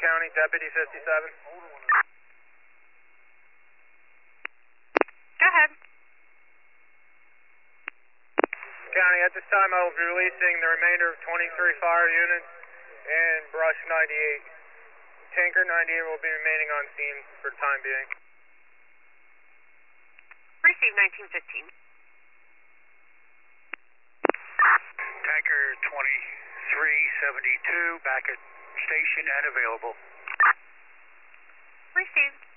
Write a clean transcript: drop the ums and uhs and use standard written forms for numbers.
County, Deputy 57. Go ahead. County, at this time I will be releasing the remainder of 23 fire units and Brush 98. Tanker 98 will be remaining on scene for the time being. Receive 1915. Tanker 2372 back at station and available. Received.